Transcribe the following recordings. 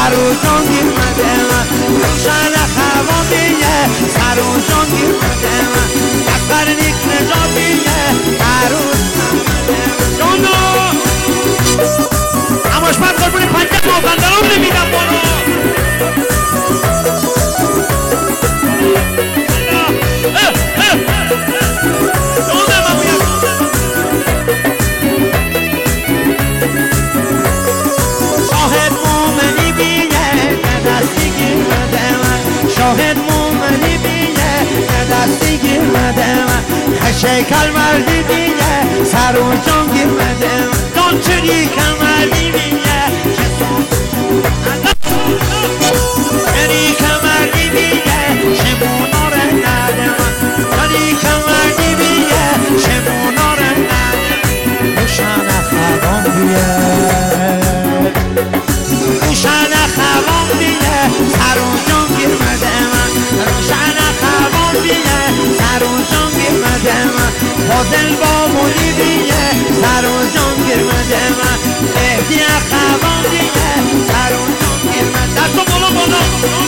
سر و جان گیرمده من روشن خوان بیه سر و جان گیرمده من اصغر نیک نجات بیه عروس جانو اماش من قربونی پنجه مازندران نمیدم بالا شاهد مومنی بیه دستی گیرمده من شاهد مومنی بیه دستی گیرمده من شکل مردی بیه سر و جان گیرمده من جان چری کمردی بیه چری کمردی بیه شمونا رو نده من چری کمردی بیه شمونا رو نده روشن خوان بیه روشن خوان بیه سر و جان گیرمده من روشن خوان بیه سر و جان گیرمده من فاضل با مولی بیه سر و جان گیرمده من مهدی خوان بیه سر و جان گیرمده دستو بالا بالا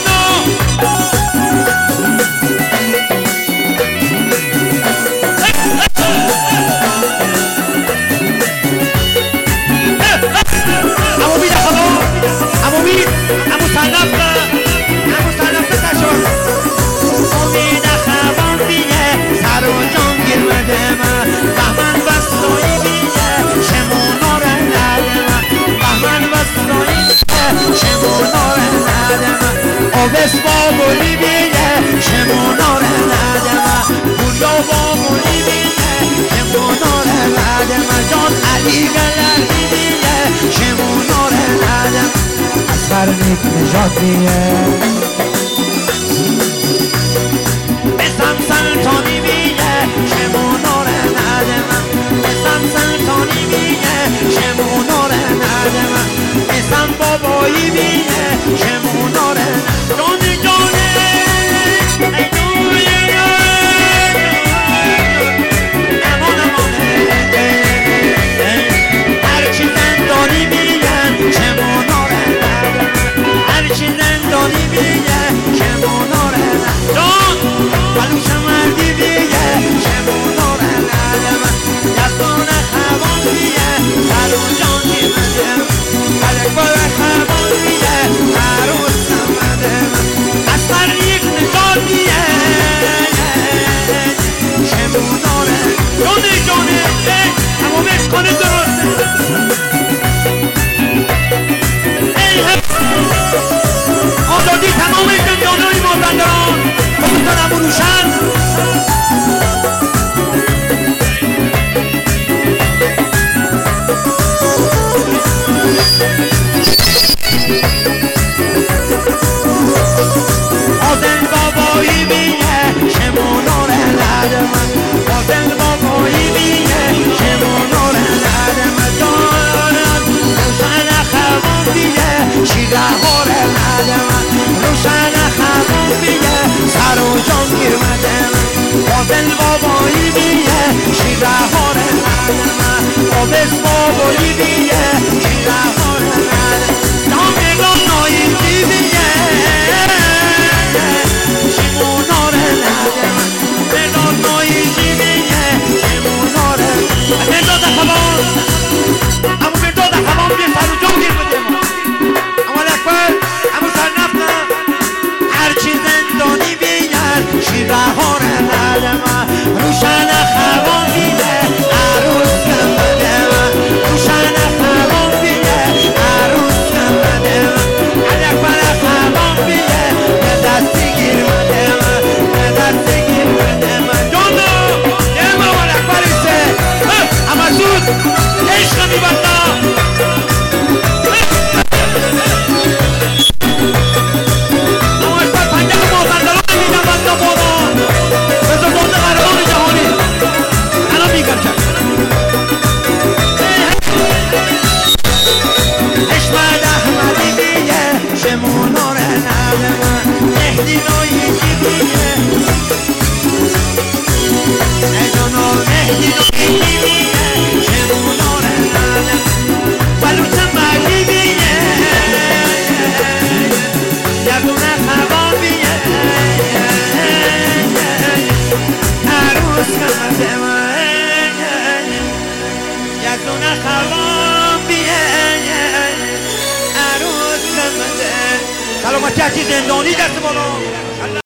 امو صنفته تشون امید خوان بیه سر و جان گیرمده من بهمن بستایی بیه شمونا رو نده من بهمن بستایی بیه شمونا رو نده من آبس با گلی بیه شمونا رو نده من گویا با گلی بیه شمونا رو نده من جان علی گلردی بیه شمونا رو نده من اصغر نیک نجات بیه بسم سلطانی بیه شمونا رو نده من بسم سلطانی بیه شمونا رو نده من بسم بابایی بیه شمونا رو نده جانی جانی هرچی زندانی بیه شمونا رو هرچی زندانی بیه شمونا رو جان بلوش مردی بیه شمونا رو نده من دستان خوان بیه سر و جان گیرمده من بلکبال خوان بیه عروس نمده من اصغر یک نجات بیه شمونا رو جانه جانه اما بش کنه درسته آزادی تمام زندانهای مازندران خصوصا ابو روشن آزن بابایی بیه شمونا رو نده من آزن بابایی بیه شمونا رو نده من جانم روشن خوان بیه شیره ها رو نده من روشن خوان بیه سر و جان گیرمده من آزن بابایی بیه شیره ها رو نده من آبس بابایی بیه شیره ها رو نده جان بگان ناییجی بیه شمونا رو نده من بگان ناییجی بیه شمونا رو مرداد خوان امو مرداد خوان بیه سر و جان گیرمده من اما اکبر امو سرنفته هرچی زندانی بیار شیره ها رو نده من روشن خوان بیه عروس نمده من روشن خوان بیه عروس نمده من علی اکبر خوان بیه به دستی گیرمده من به دستی گیرمده من جانو یه مامان اکبر ایسته اما زود عشق میبنده بدون خوام بیه عروس مده سلامتی زندانی دست بالا